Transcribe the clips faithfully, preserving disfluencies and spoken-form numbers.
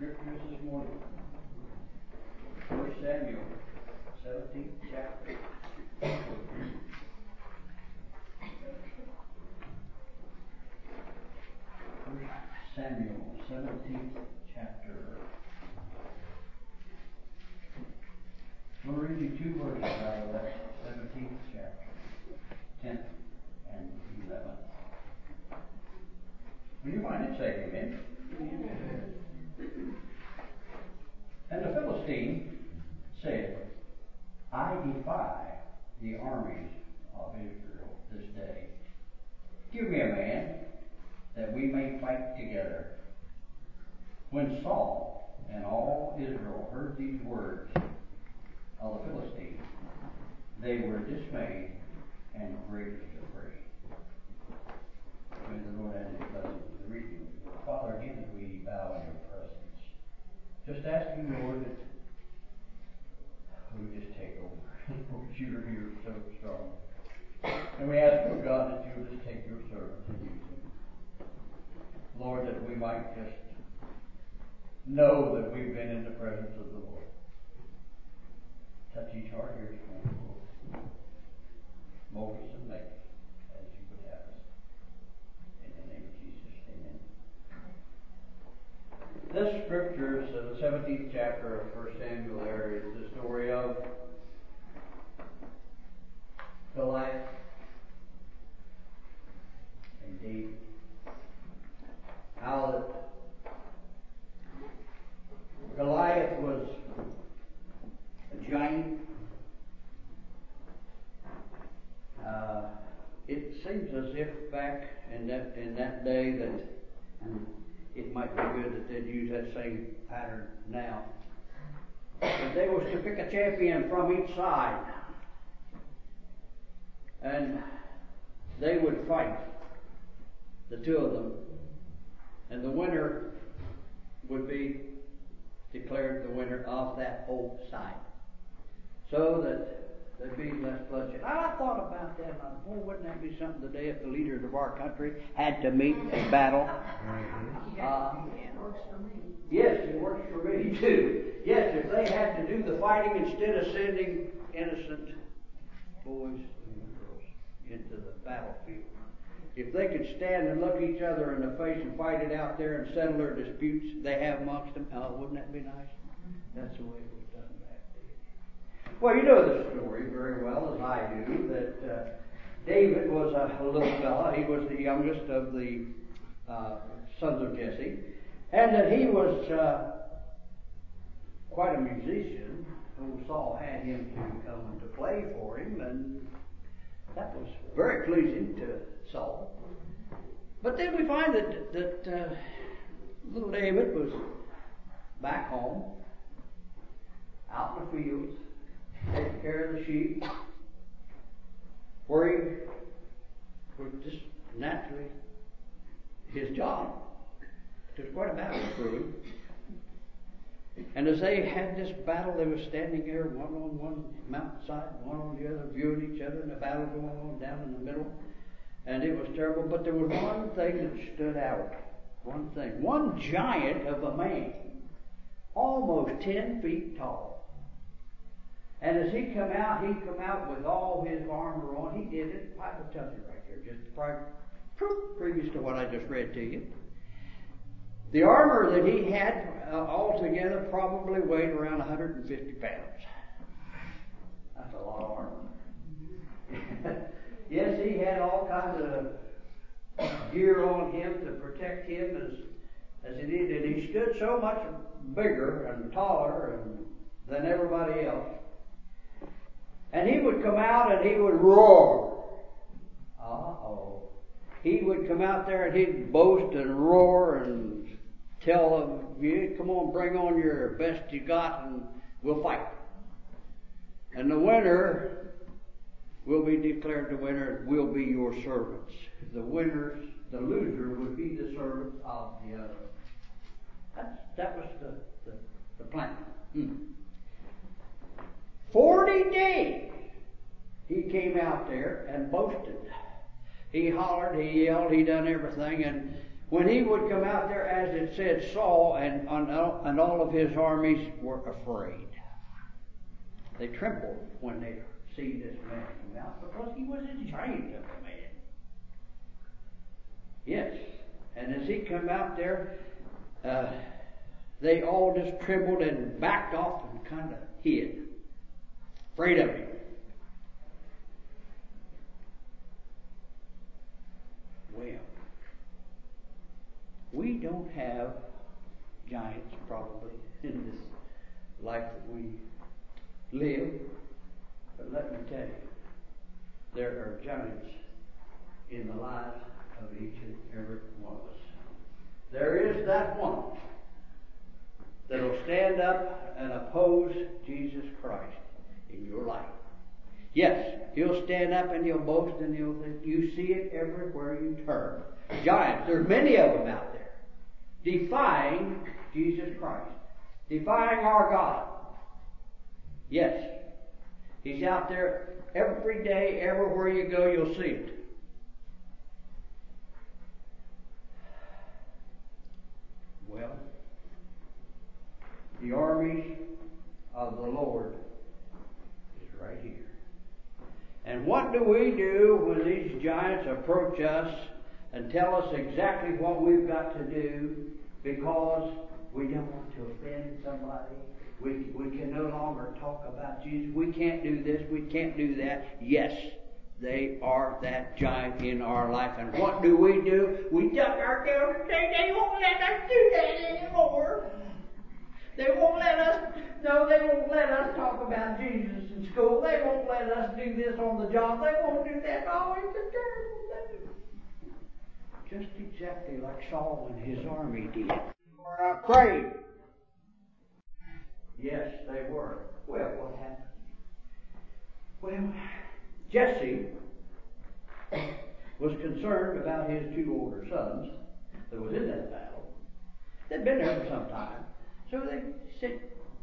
scriptures this morning. First Samuel, seventeenth chapter. First Samuel, seventeenth chapter. I'm going to read you two verses out of that seventeenth chapter, tenth and eleventh. When you find it, say amen. Amen. And the Philistine said, I defy the armies of Israel this day. Give me a man that we may fight together. When Saul and all Israel heard these words of the Philistines, they were dismayed and greatly afraid. May the Lord add his blessings to the reading of the word. Father, again, as we bow in your presence, just asking, Lord, that we just take over. Lord, you're here so strong. And we ask, oh God, that you would just take your servant and use him. Lord, that we might just know that we've been in the presence of the Lord. Touch each heart here this morning, Lord. Mold us and make us as you would have us. In the name of Jesus, amen. This scripture, so the seventeenth chapter of First Samuel, there is the story of Goliath and David. How that Goliath was a giant. Uh, it seems as if back in that in that day that, and it might be good that they'd use that same pattern now, but they was to pick a champion from each side, and they would fight, the two of them, and the winner would be declared the winner of that whole side, so that there'd be less bloodshed. I thought about that. I thought, boy, wouldn't that be something today if the leaders of our country had to meet a battle? Uh, yes, it works for me too. Yes, if they had to do the fighting instead of sending innocent boys and girls into the battlefield. If they could stand and look each other in the face and fight it out there and settle their disputes they have amongst them, oh, wouldn't that be nice? That's the way it was done back then. Well, you know the story very well, as I do, that uh, David was a little fella. He was the youngest of the uh, sons of Jesse, and that he was uh, quite a musician. Old Saul had him to come and to play for him, and that was very pleasing to Saul. But then we find that that uh, little David was back home, out in the fields, taking care of the sheep, where he was just naturally his job. It was quite a battle for him. And as they had this battle, they were standing there, one on one mountainside, one on the other, viewing each other, and the battle going on down in the middle. And it was terrible. But there was one thing that stood out. One thing. One giant of a man, almost ten feet tall. And as he come out, he come out with all his armor on. He did it. I will tell you right here, just prior, previous to what I just read to you. The armor that he had uh, altogether probably weighed around one hundred fifty pounds. That's a lot of armor. Yes, he had all kinds of gear on him to protect him as as he did, and he stood so much bigger and taller and, than everybody else. And he would come out and he would roar. Uh-oh. He would come out there and he'd boast and roar and tell them, yeah, come on, bring on your best you got and we'll fight. And the winner will be declared the winner, will be your servants. The winners, the loser would be the servants of the other. That's, that was the, the, the plan. Hmm. Forty days he came out there and boasted. He hollered, he yelled, he done everything, and when he would come out there, as it said, Saul and, and all of his armies were afraid. They trembled when they see this man come out, because he was a giant of a man. Yes, and as he come out there, uh, they all just trembled and backed off and kind of hid, afraid of him. Well, we don't have giants probably in this life that we live, but let me tell you, there are giants in the lives of each and every one of us. There is that one that will stand up and oppose Jesus Christ in your life. Yes, he'll stand up and he'll boast, and he'll you see it everywhere you turn. Giants, there's many of them out there, defying Jesus Christ, defying our God. Yes, he's out there every day, everywhere you go, you'll see it. Well, the armies of the Lord is right here. And what do we do when these giants approach us and tell us exactly what we've got to do, because we don't want to offend somebody? We, we can no longer talk about Jesus. We can't do this. We can't do that. Yes, they are that giant in our life. And what do we do? We duck our tails and say, they won't let us do that anymore. They won't let us, no, they won't let us talk about Jesus in school. They won't let us do this on the job. They won't do that. Oh, it's a terrible thing. Just exactly like Saul and his army did. They were afraid. Yes, they were. Well, what happened? Well, Jesse was concerned about his two older sons that was in that battle. They'd been there for some time. So they said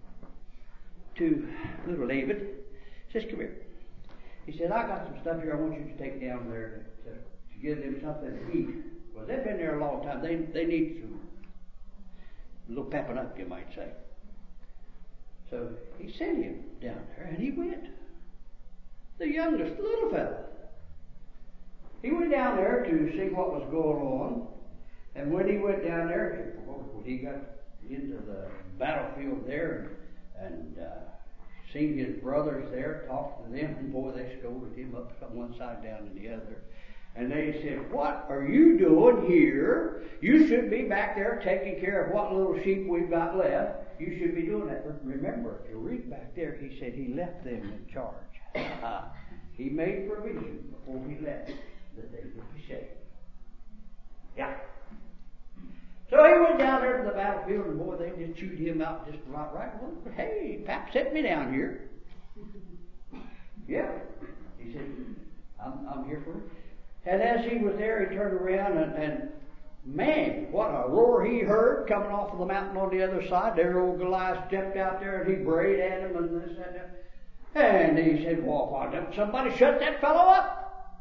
to little David, says, come here. He said, I got some stuff here I want you to take down there to, to give them something to eat. Well, they've been there a long time. They they need some a little pepping up, you might say. So he sent him down there, and he went. The youngest little fella. He went down there to see what was going on. And when he went down there, when he got into the battlefield there and, and uh, seen his brothers there, talked to them, and boy, they scolded him up from one side down to the other. And they said, what are you doing here? You should be back there taking care of what little sheep we've got left. You should be doing that. But remember, if you read back there, he said he left them in charge. Uh, he made provision before he left that they would be saved. Yeah. So he went down there to the battlefield, and boy, they just chewed him out just about right. Well, hey, Pap, set me down here. Yeah. He said, I'm, I'm here for you. And as he was there, he turned around, and, and man, what a roar he heard coming off of the mountain on the other side. There old Goliath stepped out there, and he brayed at him, and this and that. And he said, well, why don't somebody shut that fellow up?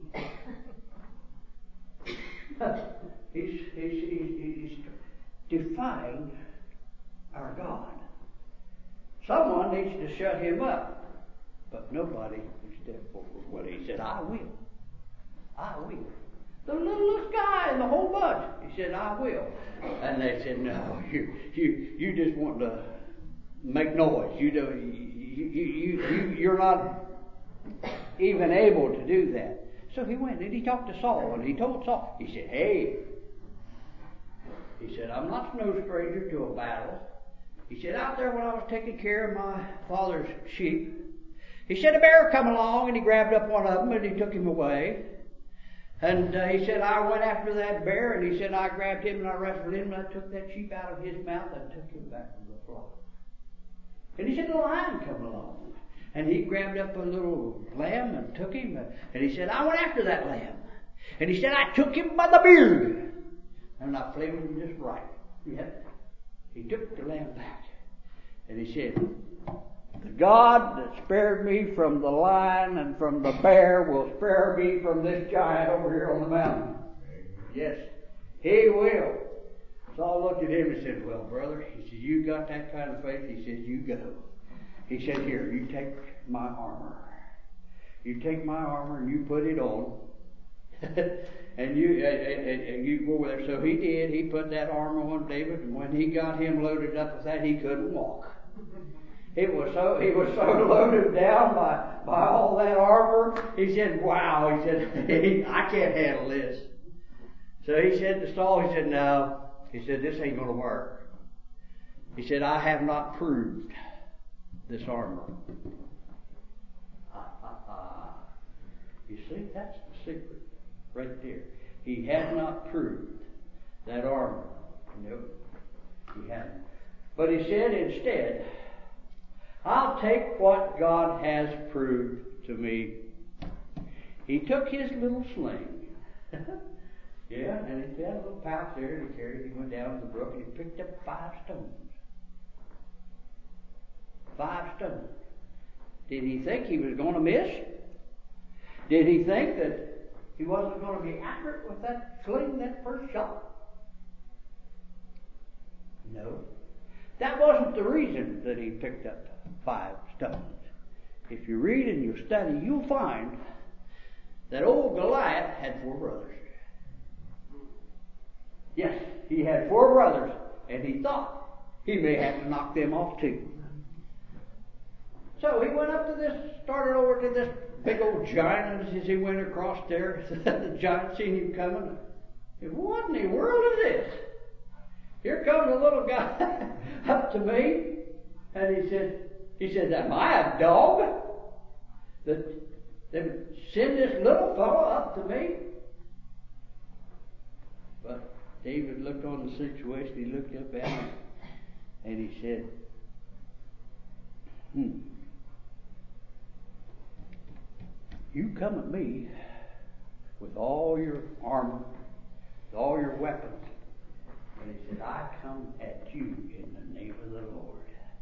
he's, he's, he's, he's defying our God. Someone needs to shut him up. But nobody would step forward. Well, he said, I will. I will. The littlest guy in the whole bunch. He said, I will. And they said, no, you you you just want to make noise. You do you you you, you you're not even able to do that. So he went and he talked to Saul, and he told Saul, he said, hey, he said, I'm not no stranger to a battle. He said, out there when I was taking care of my father's sheep, he said a bear come along, and he grabbed up one of them and he took him away. And uh, he said, I went after that bear, and he said, I grabbed him and I wrestled him, and I took that sheep out of his mouth and took him back from the flock. And he said, a lion come along, and he grabbed up a little lamb and took him, and he said, I went after that lamb. And he said, I took him by the beard, and I flavored him just right. Yep. He took the lamb back, and he said, the God that spared me from the lion and from the bear will spare me from this giant over here on the mountain. Yes. He will. Saul looked at him and said, well, brother, he said, you got that kind of faith? He said, you go. He said, here, you take my armor. You take my armor and you put it on. and you and, and, and you go over there. So he did. He put that armor on David, and when he got him loaded up with that, he couldn't walk. It was so he was so loaded down by, by all that armor. He said, wow, he said, I can't handle this. So he said to Saul, he said, no. He said, this ain't going to work. He said, I have not proved this armor. Ah, ah, ah. You see, that's the secret right there. He had not proved that armor. Nope, he hadn't. But he said instead, I'll take what God has proved to me. He took his little sling. Yeah, and he had a little pouch there and he carried. He went down to the brook and he picked up five stones. Five stones. Did he think he was going to miss? Did he think that he wasn't going to be accurate with that sling, that first shot? No. That wasn't the reason that he picked up five stones. If you read and you study, you'll find that old Goliath had four brothers. Yes, he had four brothers, and he thought he may have to knock them off too. So he went up to this, started over to this big old giant, and as he went across there, the giant seen him coming. He said, what in the world is this? Here comes a little guy up to me, and he said, he said, am I a dog that they would send this little fellow up to me? But David looked on the situation, he looked up at him, and he said, hmm, you come at me with all your armor, with all your weapons. And he said, I come at you in the name of the Lord.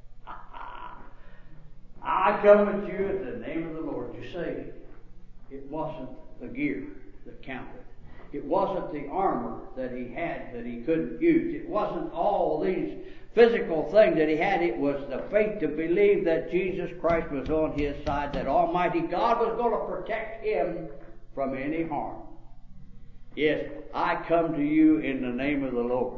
I come at you in the name of the Lord. You see, it wasn't the gear that counted. It wasn't the armor that he had that he couldn't use. It wasn't all these physical things that he had. It was the faith to believe that Jesus Christ was on his side, that Almighty God was going to protect him from any harm. Yes, I come to you in the name of the Lord.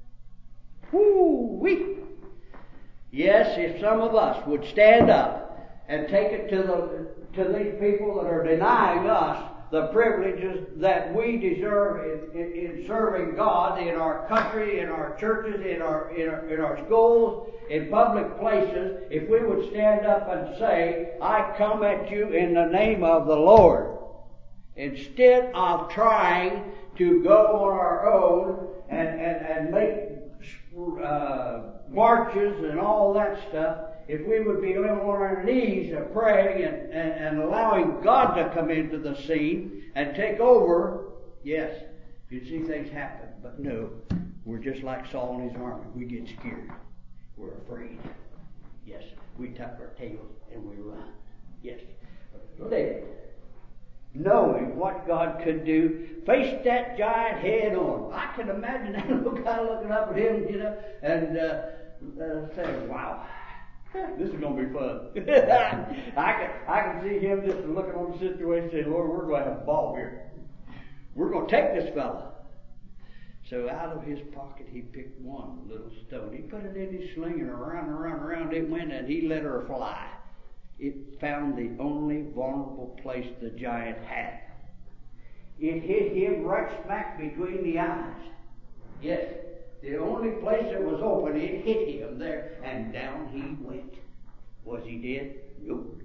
Woo-wee! Yes, if some of us would stand up and take it to the to these people that are denying us the privileges that we deserve in, in, in serving God in our country, in our churches, in our, in our in our schools, in public places, if we would stand up and say, I come at you in the name of the Lord, instead of trying to go on our own and, and, and make uh, marches and all that stuff, if we would be on our knees and praying and, and, and allowing God to come into the scene and take over, yes, you'd see things happen. But no, we're just like Saul and his army. We get scared. We're afraid. Yes, we tuck our tails and we run. Yes. David, knowing what God could do, faced that giant head on. I can imagine that little guy looking up at him, you know, and uh, uh, saying, wow. This is going to be fun. I can I can see him just looking on the situation and saying, Lord, we're going to have a ball here. We're going to take this fella. So out of his pocket he picked one little stone. He put it in his sling and around and around and around it went, and he let her fly. It found the only vulnerable place the giant had. It hit him right smack between the eyes. Yes. The only place that was open, it hit him there, and down he went. Was he dead? Nope.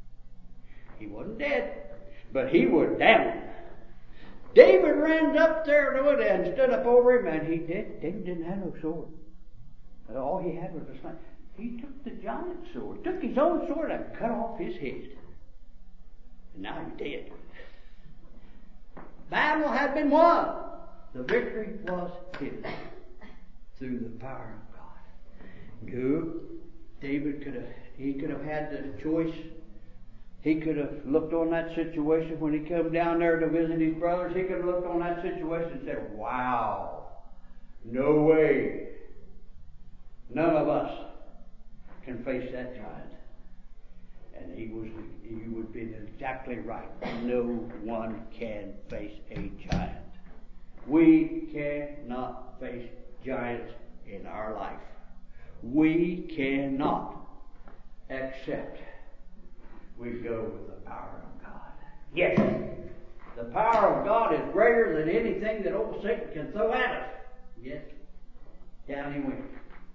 He wasn't dead, but he was down. David ran up there to it and stood up over him, and he did. David didn't have no sword. All he had was a sling. He took the giant's sword, took his own sword and cut off his head. And now he's dead. Battle had been won. The victory was his. Through the power of God. No, David could have, he could have had the choice. He could have looked on that situation when he came down there to visit his brothers. He could have looked on that situation and said, wow, No way. None of us can face that giant. And he was, he would be exactly right. No one can face a giant. We cannot face giants in our life. We cannot except we go with the power of God. Yes, the power of God is greater than anything that old Satan can throw at us. Yes, down he went.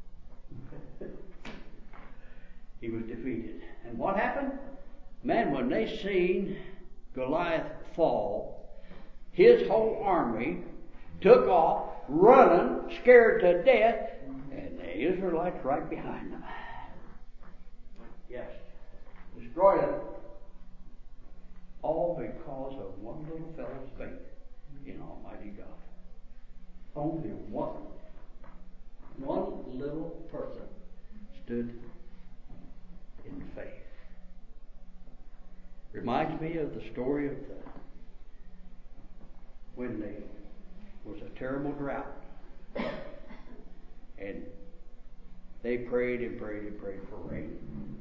He was defeated. And what happened? Man, when they seen Goliath fall, his whole army took off, running, scared to death, and the Israelites right behind them. Yes, destroyed them. All because of one little fellow's faith in Almighty God. Only one. One little person stood in faith. Reminds me of the story of the when there was a terrible drought, and they prayed and prayed and prayed for rain.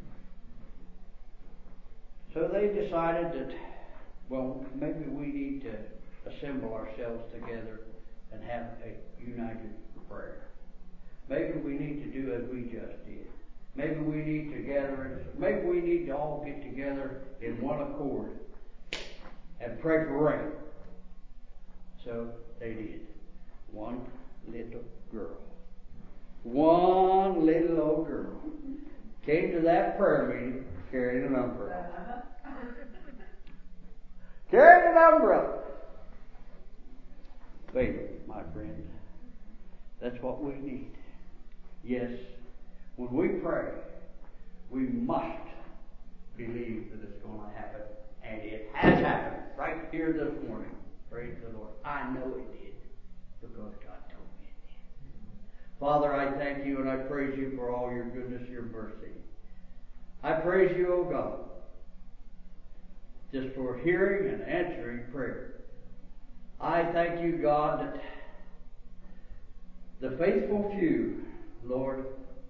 So they decided that, well, maybe we need to assemble ourselves together and have a united prayer. Maybe we need to do as we just did. Maybe we need to gather, maybe we need to all get together in one accord and pray for rain. So they did. One little girl. One little old girl came to that prayer meeting carrying an umbrella. Carrying an umbrella. Faith, my friend. That's what we need. Yes, when we pray, we must believe that it's going to happen. And it has happened right here this morning. Praise the Lord. I know it did because God told me it did. Father, I thank you and I praise you for all your goodness, your mercy. I praise you, O God, just for hearing and answering prayer. I thank you, God, that the faithful few, Lord,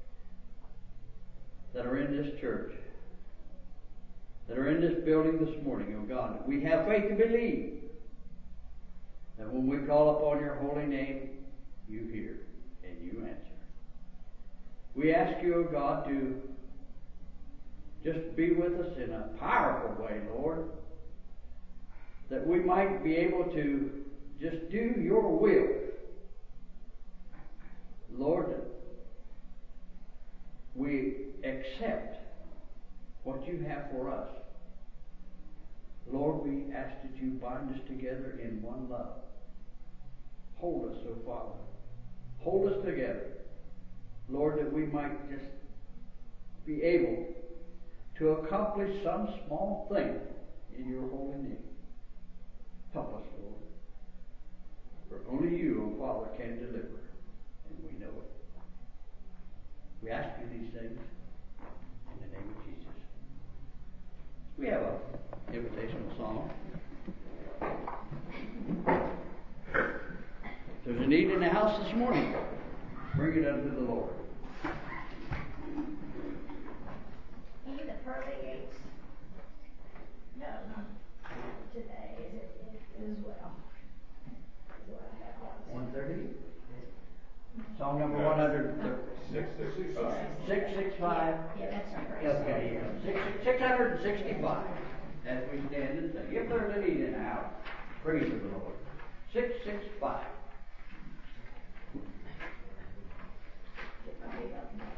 that are in this church, that are in this building this morning, oh God, that we have faith to believe that when we call upon your holy name, you hear and you answer. We ask you, oh God, to just be with us in a powerful way, Lord, that we might be able to just do your will. Lord, we accept what you have for us. Lord, we ask that you bind us together in one love. Hold us, O Father. Hold us together. Lord, that we might just be able to accomplish some small thing in your holy name. Help us, Lord. For only you, O Father, can deliver. And we know it. We ask you these things in the name of Jesus. We have an invitational song. If there's a need in the house this morning, bring it unto the Lord. He the pearly gates. No, not today. It, it is well. Do I have that? one thirty? Song number one hundred Six sixty-five. six sixty-five. Yeah, that's not very Okay, yeah. Six, six hundred sixty-five. As we stand and say, if there's a need in the house, bring it to the Lord. six sixty-five. Get my big up.